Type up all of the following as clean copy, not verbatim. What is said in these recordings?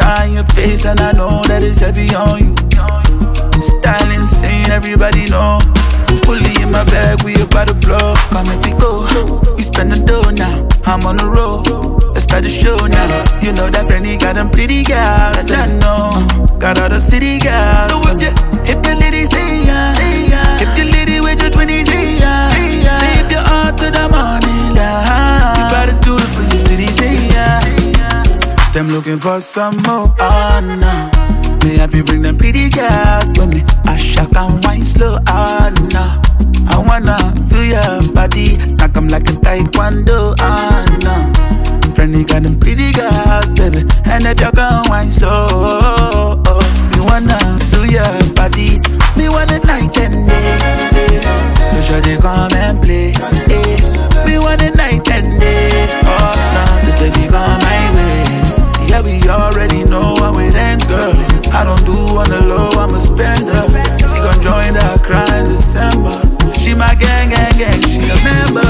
smile on your face and I know that it's heavy on you. Style insane, everybody know. Fully in my bag, we about to blow. Come make me go, we spend the dough now. I'm on the road, let's start the show now. You know that Frenny got them pretty girls that I know. Got all the city girls. So if the lady say yeah, if the lady with your 20s, say yeah, save your heart to the morning light. You gotta do it for your city, say yeah. Them looking for some more, oh no. Me have you bring them pretty girls with me. I shock and wine slow, oh no. I wanna feel your body, knock 'em like it's taekwondo, oh no. Friendly got them pretty girls, baby. And if you gon' wine slow, me wanna feel your body. Me want it night and day. So sure they come and play. Me want it night and day. Oh no, this baby come my way. Yeah, we already know how it ends, girl. I don't do on the low, I'm a spender. She gon' join the cry in December. She my gang, she a member.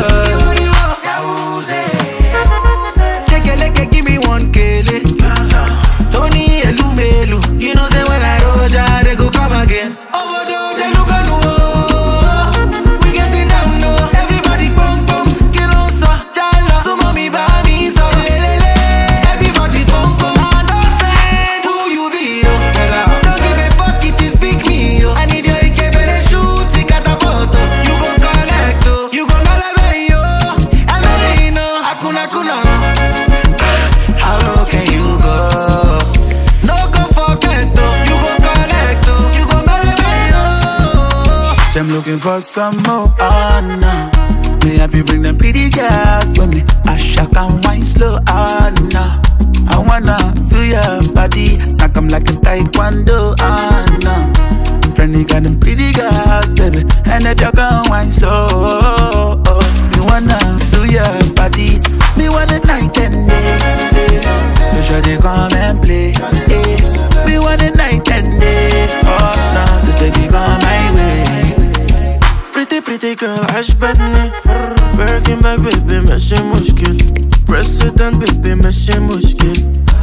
Give me one kele. Tony Elumelu. You know say when I roll ya, they go come again. Overdo, they look at no. We getting down low. Everybody boom boom. Get on so jala. So mommy buy me so lelele. Everybody boom boom. Understand who you be, yo. Don't give a fuck, it is big me, yo. I need your ikebele shoot, it got a photo. You gon' collect, oh. You gon' malave, yo. And then you know, hakuna kuna. How low can you go? No go forget though. You go collect though. You go malave, oh. Them looking for some more, oh no. Me have you bring them pretty girls with me. I shock and wine slow, oh no. I wanna feel your body, knock 'em like it's taekwondo, oh no. Friendly got them pretty girls, baby. And if you gon' wine slow, me wanna feel your body. Me want it night and day. So sure they come and play. Me want it night and day. Oh no, this baby come my way. Pretty girl عجبتني. Birkin bag baby ماشي مشكل. President baby ماشي مشكل.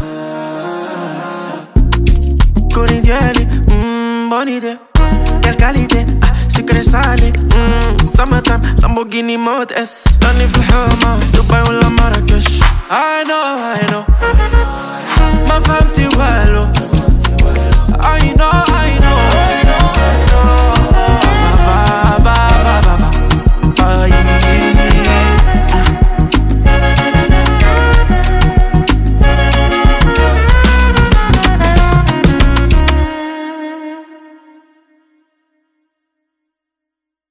كوري ديالي بوني دي. Quelle qualité سكر سالي. Summertime Lamborghini مود اس. راني في الحومة دبي ولا مراكش. I know ما فهمتي والو.